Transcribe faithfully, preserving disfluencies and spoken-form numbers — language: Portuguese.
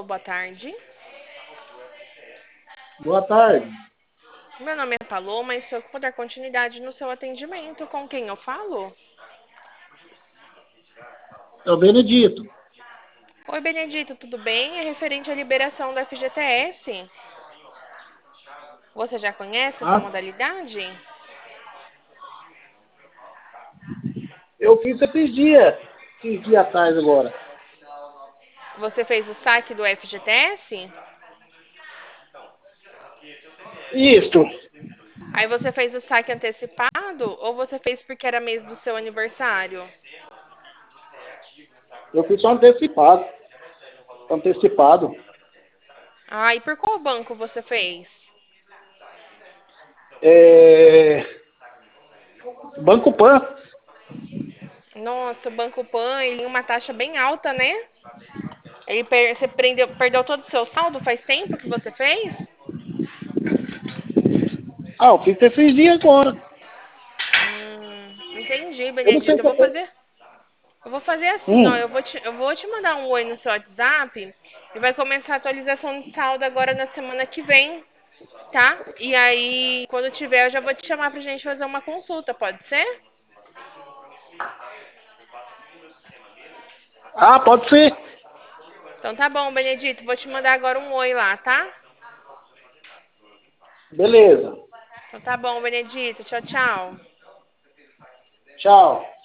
boa tarde. Boa tarde. Meu nome é Paloma e estou para dar continuidade no seu atendimento. Com quem eu falo? É o Benedito. Oi, Benedito, tudo bem? É referente à liberação do F G T S. Você já conhece essa Ah, modalidade? eu fiz esses dias, esses dias atrás agora. Você fez o saque do F G T S? Isso. Aí você fez o saque antecipado ou você fez porque era mês do seu aniversário? Eu fiz só antecipado. Antecipado. Ah, e por qual banco você fez? É... Banco Pan. Nossa, o Banco Pan, ele tem uma taxa bem alta, né? Ele per você prendeu, perdeu todo o seu saldo? Faz tempo que você fez? Ah, eu fiz esses dias agora. Hum, entendi, Eu não sei Benedito. Eu se eu vou tô... fazer, eu vou fazer assim, ó. Hum. Eu vou te, eu vou te mandar um oi no seu WhatsApp e vai começar a atualização de saldo agora na semana que vem, tá? E aí, quando tiver, eu já vou te chamar pra gente fazer uma consulta, pode ser? Ah, pode ser. Então tá bom, Benedito. Vou te mandar agora um oi lá, tá? Beleza. Então tá bom, Benedito. Tchau, tchau. Tchau.